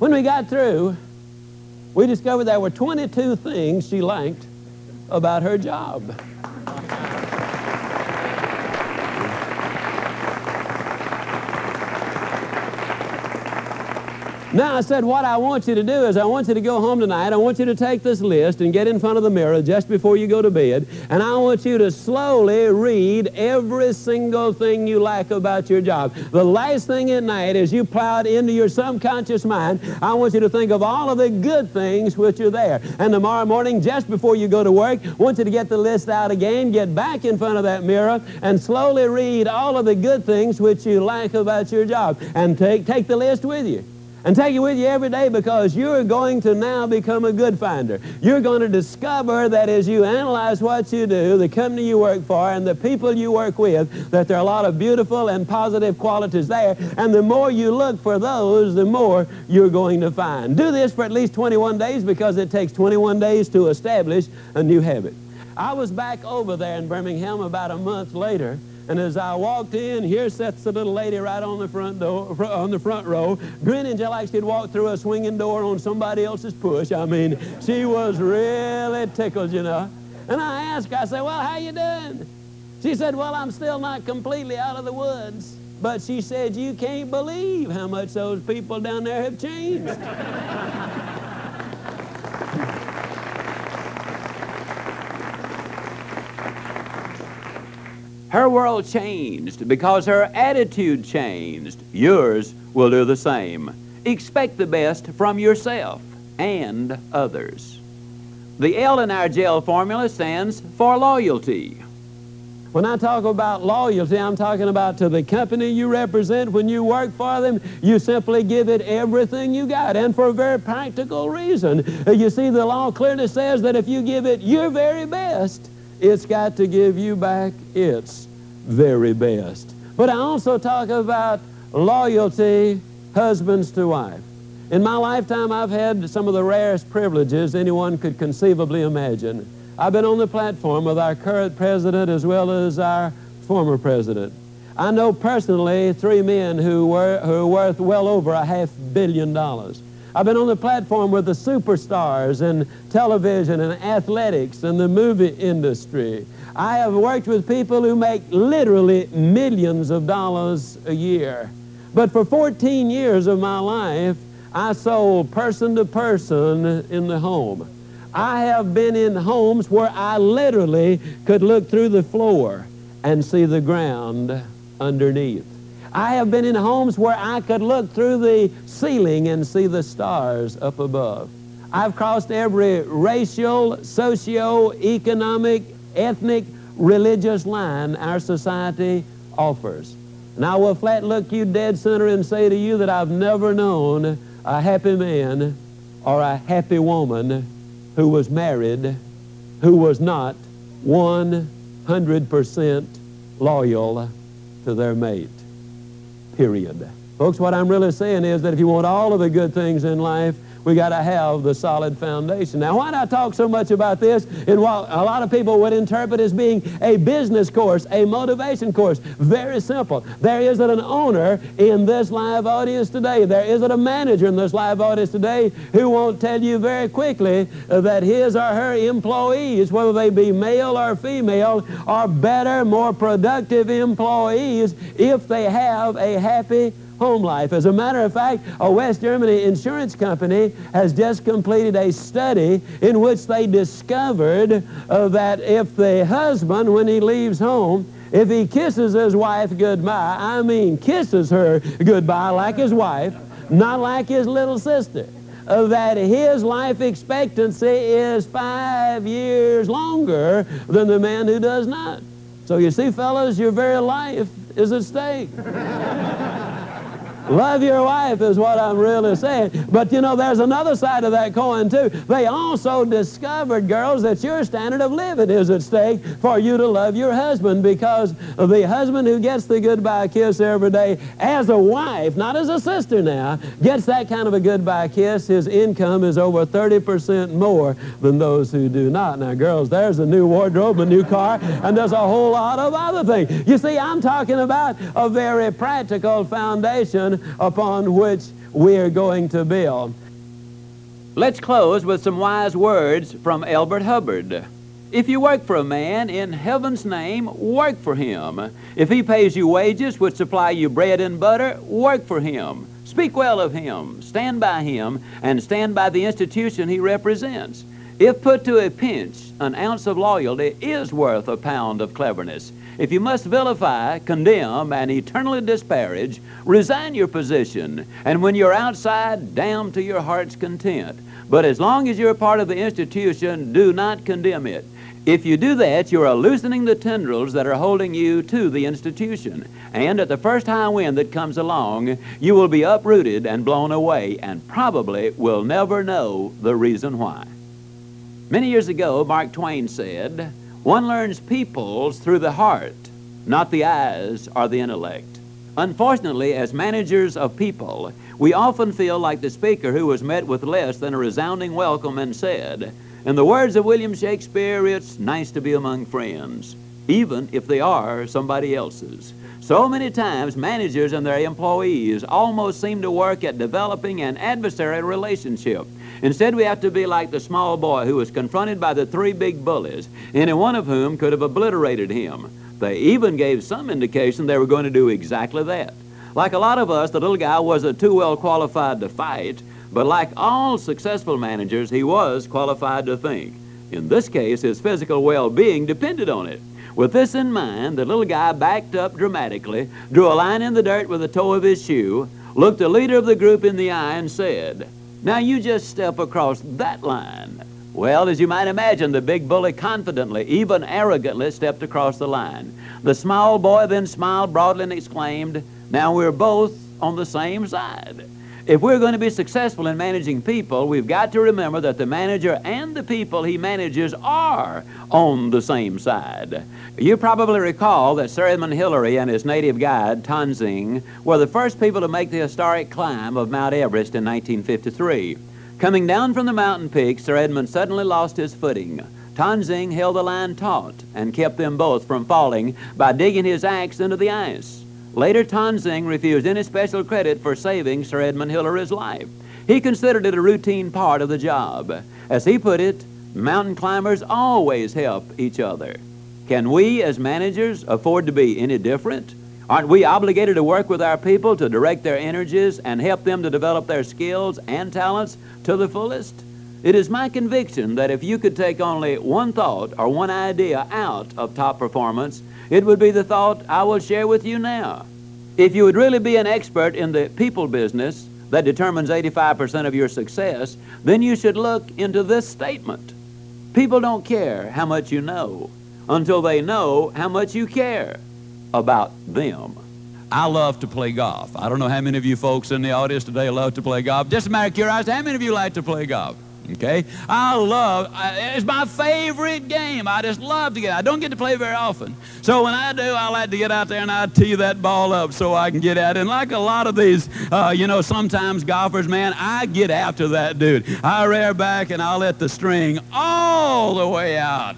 When we got through, we discovered there were 22 things she liked about her job. Now, I said, what I want you to do is I want you to go home tonight. I want you to take this list and get in front of the mirror just before you go to bed. And I want you to slowly read every single thing you like about your job. The last thing at night, as you plow it into your subconscious mind, I want you to think of all of the good things which are there. And tomorrow morning, just before you go to work, I want you to get the list out again, get back in front of that mirror, and slowly read all of the good things which you like about your job. And take the list with you. And take it with you every day, because you're going to now become a good finder. You're going to discover that as you analyze what you do, the company you work for, and the people you work with, that there are a lot of beautiful and positive qualities there. And the more you look for those, the more you're going to find. Do this for at least 21 days, because it takes 21 days to establish a new habit. I was back over there in Birmingham about a month later. And as I walked in, here sits the little lady right on the front door, on the front row, grinning just like she'd walked through a swinging door on somebody else's push. I mean, she was really tickled, you know. And I asked her, I said, well, how you doing? She said, well, I'm still not completely out of the woods. But she said, you can't believe how much those people down there have changed. Her world changed because her attitude changed. Yours will do the same. Expect the best from yourself and others. The L in our GEL formula stands for loyalty. When I talk about loyalty, I'm talking about to the company you represent. When you work for them, you simply give it everything you got, and for a very practical reason. You see, the law clearly says that if you give it your very best, it's got to give you back its very best. But I also talk about loyalty, husbands to wife. In my lifetime, I've had some of the rarest privileges anyone could conceivably imagine. I've been on the platform with our current president as well as our former president. I know personally 3 men who are worth well over $500 million. I've been on the platform with the superstars in television and athletics and the movie industry. I have worked with people who make literally millions of dollars a year. But for 14 years of my life, I sold person to person in the home. I have been in homes where I literally could look through the floor and see the ground underneath. I have been in homes where I could look through the ceiling and see the stars up above. I've crossed every racial, socio-economic, ethnic, religious line our society offers. And I will flat look you dead center and say to you that I've never known a happy man or a happy woman who was married, who was not 100% loyal to their mate. Period. Folks, what I'm really saying is that if you want all of the good things in life, we got to have the solid foundation. Now, why do I talk so much about this in what a lot of people would interpret as being a business course, a motivation course? Very simple. There isn't an owner in this live audience today. There isn't a manager in this live audience today who won't tell you very quickly that his or her employees, whether they be male or female, are better, more productive employees if they have a happy home life. As a matter of fact, a West Germany insurance company has just completed a study in which they discovered that if the husband, when he leaves home, if he kisses his wife goodbye, I mean kisses her goodbye like his wife, not like his little sister, that his life expectancy is 5 years longer than the man who does not. So you see, fellas, your very life is at stake. Love your wife is what I'm really saying. But you know, there's another side of that coin too. They also discovered, girls, that your standard of living is at stake for you to love your husband, because the husband who gets the goodbye kiss every day as a wife, not as a sister now, gets that kind of a goodbye kiss, his income is over 30% more than those who do not. Now, girls, there's a new wardrobe, a new car, and there's a whole lot of other things. You see, I'm talking about a very practical foundation upon which we're going to build. Let's close with some wise words from Elbert Hubbard. If you work for a man, in heaven's name, work for him. If he pays you wages which supply you bread and butter, work for him. Speak well of him, stand by him, and stand by the institution he represents. If put to a pinch, an ounce of loyalty is worth a pound of cleverness. If you must vilify, condemn, and eternally disparage, resign your position, and when you're outside, damn to your heart's content. But as long as you're a part of the institution, do not condemn it. If you do that, you are loosening the tendrils that are holding you to the institution. And at the first high wind that comes along, you will be uprooted and blown away, and probably will never know the reason why. Many years ago, Mark Twain said, "One learns peoples through the heart, not the eyes or the intellect." Unfortunately, as managers of people, we often feel like the speaker who was met with less than a resounding welcome and said, in the words of William Shakespeare, "It's nice to be among friends, even if they are somebody else's." So many times, managers and their employees almost seem to work at developing an adversarial relationship. Instead, we have to be like the small boy who was confronted by the three big bullies, any one of whom could have obliterated him. They even gave some indication they were going to do exactly that. Like a lot of us, the little guy wasn't too well qualified to fight, but like all successful managers, he was qualified to think. In this case, his physical well-being depended on it. With this in mind, the little guy backed up dramatically, drew a line in the dirt with the toe of his shoe, looked the leader of the group in the eye and said, "Now you just step across that line." Well, as you might imagine, the big bully confidently, even arrogantly, stepped across the line. The small boy then smiled broadly and exclaimed, "Now we're both on the same side." If we're going to be successful in managing people, we've got to remember that the manager and the people he manages are on the same side. You probably recall that Sir Edmund Hillary and his native guide, Tenzing, were the first people to make the historic climb of Mount Everest in 1953. Coming down from the mountain peak, Sir Edmund suddenly lost his footing. Tenzing held the line taut and kept them both from falling by digging his axe into the ice. Later, Tenzing refused any special credit for saving Sir Edmund Hillary's life. He considered it a routine part of the job. As he put it, mountain climbers always help each other. Can we, as managers, afford to be any different? Aren't we obligated to work with our people to direct their energies and help them to develop their skills and talents to the fullest? It is my conviction that if you could take only one thought or one idea out of top performance, it would be the thought I will share with you now. If you would really be an expert in the people business that determines 85% of your success, then you should look into this statement. People don't care how much you know until they know how much you care about them. I love to play golf. I don't know how many of you folks in the audience today love to play golf. Just a matter of curiosity, how many of you like to play golf? Okay, it's my favorite game. I just love to I don't get to play very often. So when I do, I like to get out there and I tee that ball up so I can get at it. And like a lot of these, sometimes golfers, man, I get after that dude. I rear back and I'll let the string all the way out.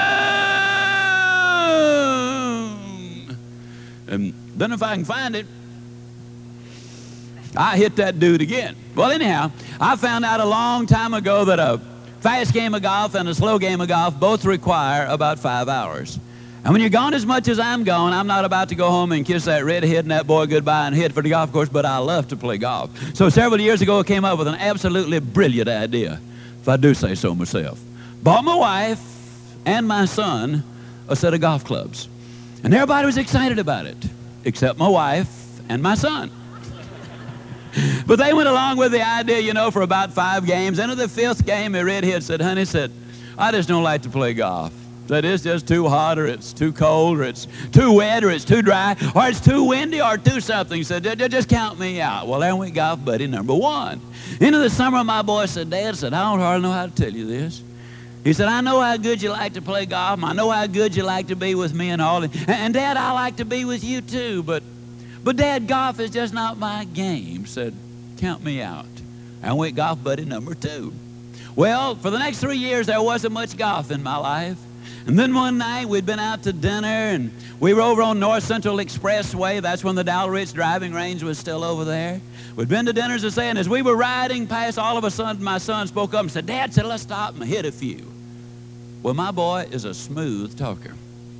Boom! And then if I can find it, I hit that dude again. Well, anyhow, I found out a long time ago that a fast game of golf and a slow game of golf both require about 5 hours. And when you're gone as much as I'm gone, I'm not about to go home and kiss that redhead and that boy goodbye and head for the golf course, but I love to play golf. So several years ago, I came up with an absolutely brilliant idea, if I do say so myself. Bought my wife and my son a set of golf clubs. And everybody was excited about it, except my wife and my son. But they went along with the idea, for about 5 games. Into the 5th game, a redhead said, "Honey," said, "I just don't like to play golf. That it's just too hot, or it's too cold, or it's too wet, or it's too dry, or it's too windy, or too something." He said, "Just count me out." Well, there went golf buddy number 1. Into the summer, my boy said, "Dad," said, "I don't hardly know how to tell you this." He said, "I know how good you like to play golf. I know how good you like to be with me and all. And Dad, I like to be with you too, but Dad, golf is just not my game." Said, "Count me out." And went golf buddy number 2. Well, for the next 3 years, there wasn't much golf in my life. And then one night we'd been out to dinner, and we were over on North Central Expressway. That's when the Dalrich driving range was still over there. We'd been to dinner, as I say, and as we were riding past, all of a sudden my son spoke up and said, "Dad," said, "let's stop and hit a few." Well, my boy is a smooth talker.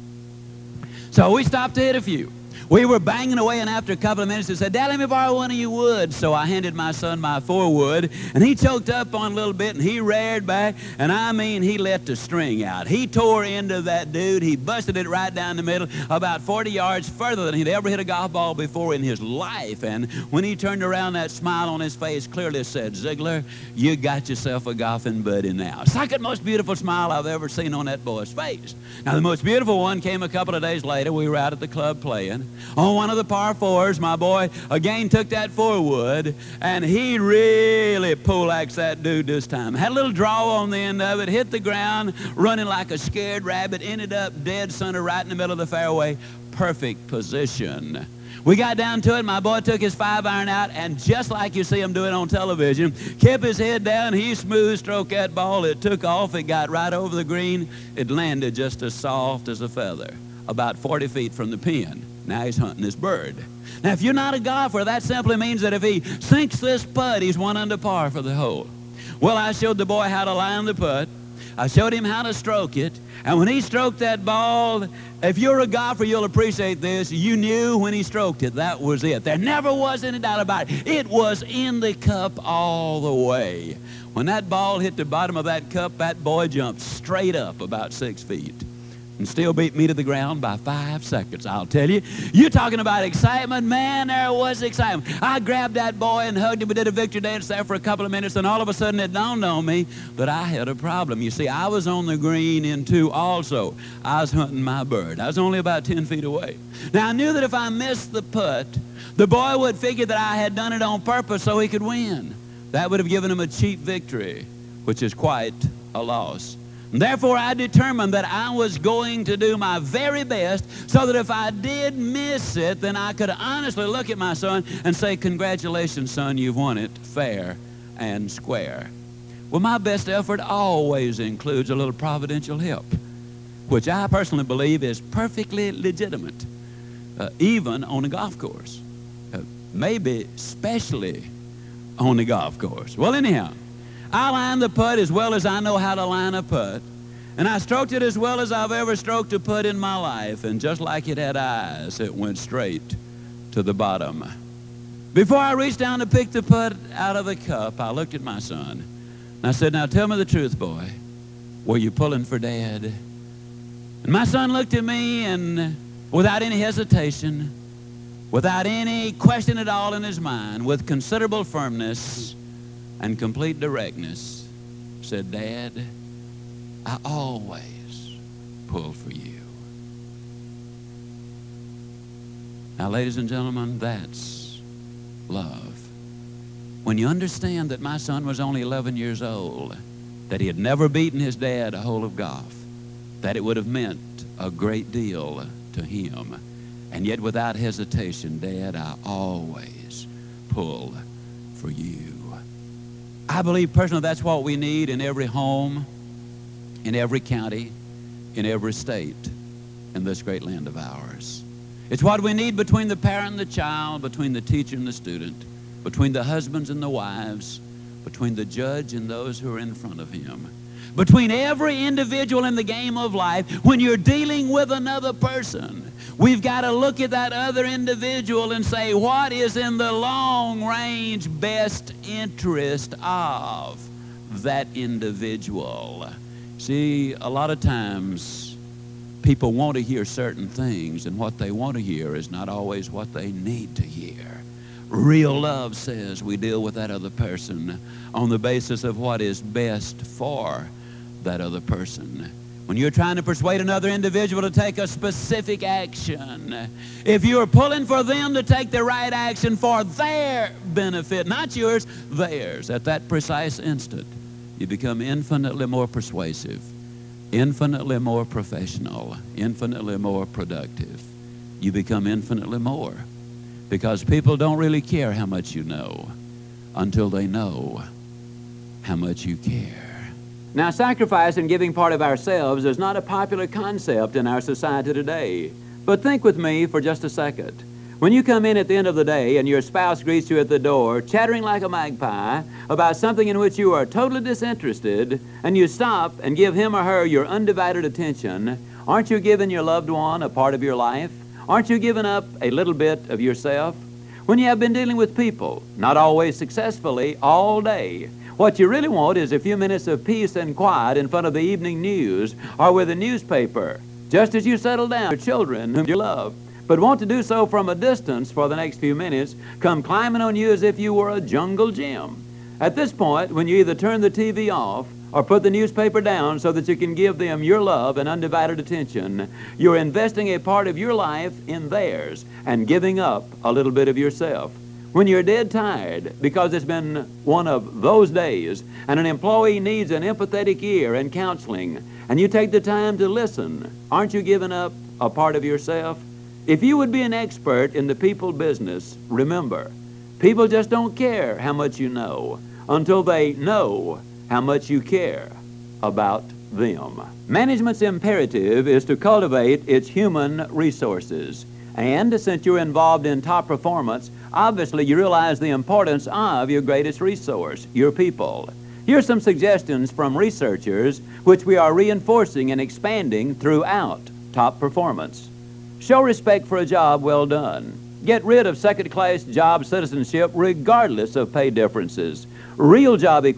So we stopped to hit a few. We were banging away, and after a couple of minutes, he said, "Dad, let me borrow one of your woods." So I handed my son my 4-wood, and he choked up on a little bit, and he reared back, and I mean, he let the string out. He tore into that dude. He busted it right down the middle, about 40 yards further than he'd ever hit a golf ball before in his life. And when he turned around, that smile on his face clearly said, "Ziegler, you got yourself a golfing buddy now." Second most beautiful smile I've ever seen on that boy's face. Now, the most beautiful one came a couple of days later. We were out at the club playing. On one of the par 4s, my boy again took that 4-wood, and he really poleaxed that dude this time. Had a little draw on the end of it, hit the ground, running like a scared rabbit, ended up dead center right in the middle of the fairway. Perfect position. We got down to it. My boy took his 5-iron out, and just like you see him doing on television, kept his head down. He smooth stroked that ball. It took off. It got right over the green. It landed just as soft as a feather, about 40 feet from the pin. Now he's hunting his bird. Now, if you're not a golfer, that simply means that if he sinks this putt, he's 1 under par for the hole. Well, I showed the boy how to line the putt. I showed him how to stroke it. And when he stroked that ball, if you're a golfer, you'll appreciate this. You knew when he stroked it, that was it. There never was any doubt about it. It was in the cup all the way. When that ball hit the bottom of that cup, that boy jumped straight up about 6 feet. And still beat me to the ground by 5 seconds, I'll tell you. You're talking about excitement. Man, there was excitement. I grabbed that boy and hugged him. We did a victory dance there for a couple of minutes, and all of a sudden it dawned on me that I had a problem. You see, I was on the green in 2 also. I was hunting my bird. I was only about 10 feet away. Now, I knew that if I missed the putt, the boy would figure that I had done it on purpose so he could win. That would have given him a cheap victory, which is quite a loss. Therefore, I determined that I was going to do my very best so that if I did miss it, then I could honestly look at my son and say, "Congratulations, son, you've won it fair and square." Well, my best effort always includes a little providential help, which I personally believe is perfectly legitimate, even on a golf course, maybe especially on the golf course. Well, anyhow, I lined the putt as well as I know how to line a putt, and I stroked it as well as I've ever stroked a putt in my life, and just like it had eyes, it went straight to the bottom. Before I reached down to pick the putt out of the cup, I looked at my son, and I said, "Now tell me the truth, boy. Were you pulling for Dad?" And my son looked at me, and without any hesitation, without any question at all in his mind, with considerable firmness and complete directness, said, "Dad, I always pull for you." Now, ladies and gentlemen, that's love. When you understand that my son was only 11 years old, that he had never beaten his dad a hole of golf, that it would have meant a great deal to him, and yet without hesitation, "Dad, I always pull for you." I believe personally that's what we need in every home, in every county, in every state in this great land of ours. It's what we need between the parent and the child, between the teacher and the student, between the husbands and the wives, between the judge and those who are in front of him, between every individual in the game of life. When you're dealing with another person, we've got to look at that other individual and say, what is in the long-range best interest of that individual? See, a lot of times people want to hear certain things, and what they want to hear is not always what they need to hear. Real love says we deal with that other person on the basis of what is best for that other person. When you're trying to persuade another individual to take a specific action, if you're pulling for them to take the right action for their benefit, not yours, theirs, at that precise instant, you become infinitely more persuasive, infinitely more professional, infinitely more productive. You become infinitely more, because people don't really care how much you know until they know how much you care. Now, sacrifice and giving part of ourselves is not a popular concept in our society today. But think with me for just a second. When you come in at the end of the day and your spouse greets you at the door, chattering like a magpie about something in which you are totally disinterested, and you stop and give him or her your undivided attention, aren't you giving your loved one a part of your life? Aren't you giving up a little bit of yourself? When you have been dealing with people, not always successfully, all day, what you really want is a few minutes of peace and quiet in front of the evening news or with a newspaper, just as you settle down. Your children whom you love, but want to do so from a distance for the next few minutes, come climbing on you as if you were a jungle gym. At this point, when you either turn the TV off or put the newspaper down so that you can give them your love and undivided attention, you're investing a part of your life in theirs and giving up a little bit of yourself. When you're dead tired because it's been one of those days and an employee needs an empathetic ear and counseling, and you take the time to listen, aren't you giving up a part of yourself? If you would be an expert in the people business, remember, people just don't care how much you know until they know how much you care about them. Management's imperative is to cultivate its human resources. And since you're involved in top performance, obviously you realize the importance of your greatest resource, your people. Here's some suggestions from researchers which we are reinforcing and expanding throughout top performance. Show respect for a job well done. Get rid of second-class job citizenship regardless of pay differences. Real job equality